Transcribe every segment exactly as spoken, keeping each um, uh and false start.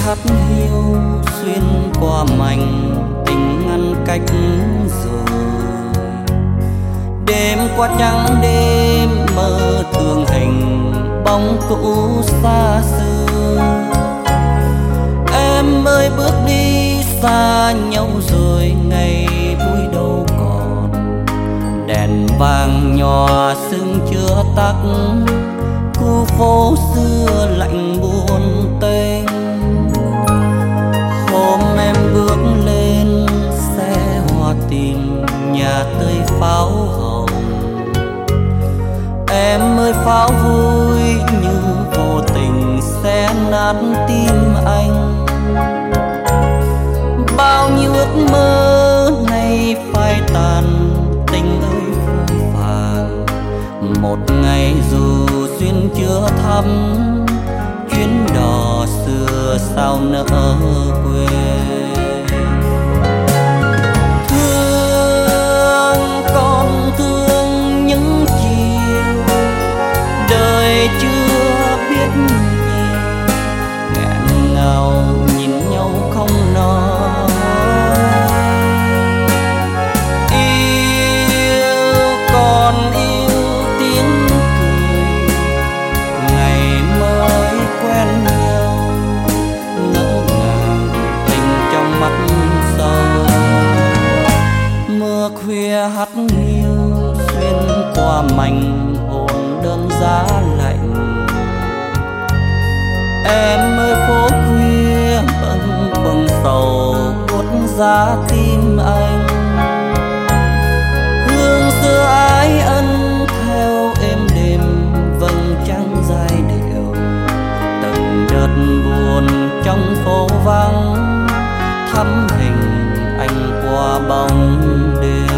hắt hiu xuyên qua mảnh tình ngăn cách rồi. Đêm qua trắng đêm mơ thương hình bóng cũ xa xưa. Em ơi bước đi xa nhau rồi, ngày vui đâu còn. Đèn vàng nhòa sương chưa tắt, khu phố xưa lạnh buồn tênh. Hôm em bước lên xe hoa tìm nhà tươi pháo hồng. Em ơi pháo vui như vô tình xé nát tim anh. Bao nhiêu ước mơ nay phai tàn, tình ơi phôi phàng. Một ngày dù duyên chưa thăm, chuyến đò xưa sao nỡ quên. Thương con thương những chiều đời chưa biết nhiều, nghẹn ngào nhìn nhau không nói. Yêu còn yêu tiếng cười, ngày mới quen nhau, ngỡ ngàng tình trong mắt sâu. Mưa khuya hắt hiu xuyên qua mảnh hồn đơn giá lạnh. Em ơi phố khuya bâng khuâng sầu buốt giá tim anh. Hương xưa ái ân theo êm đềm vầng trăng giai điệu. Từng đợt buồn trong phố vắng, thắm hình anh qua bóng đêm.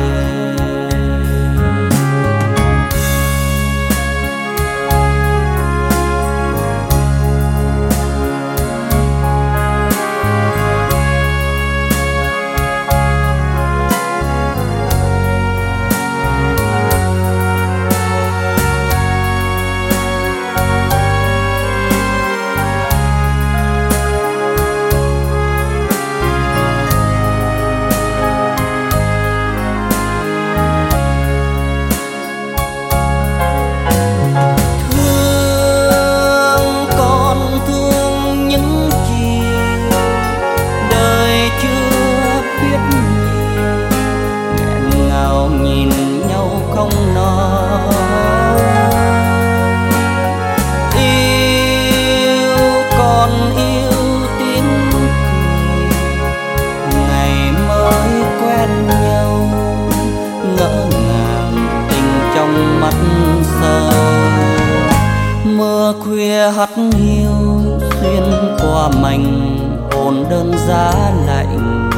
Mưa khuya hắt hiu xuyên qua mảnh hồn đơn giá lạnh.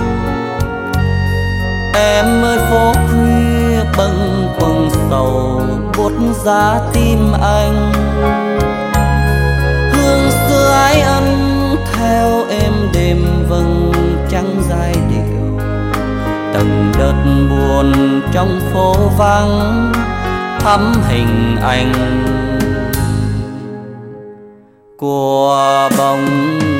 Em ơi phố khuya bâng khuâng sầu buốt giá tim anh. Hương xưa ái ân theo êm đềm vầng trăng giai điệu. Từng đợt buồn trong phố vắng, thắm hình anh của bóng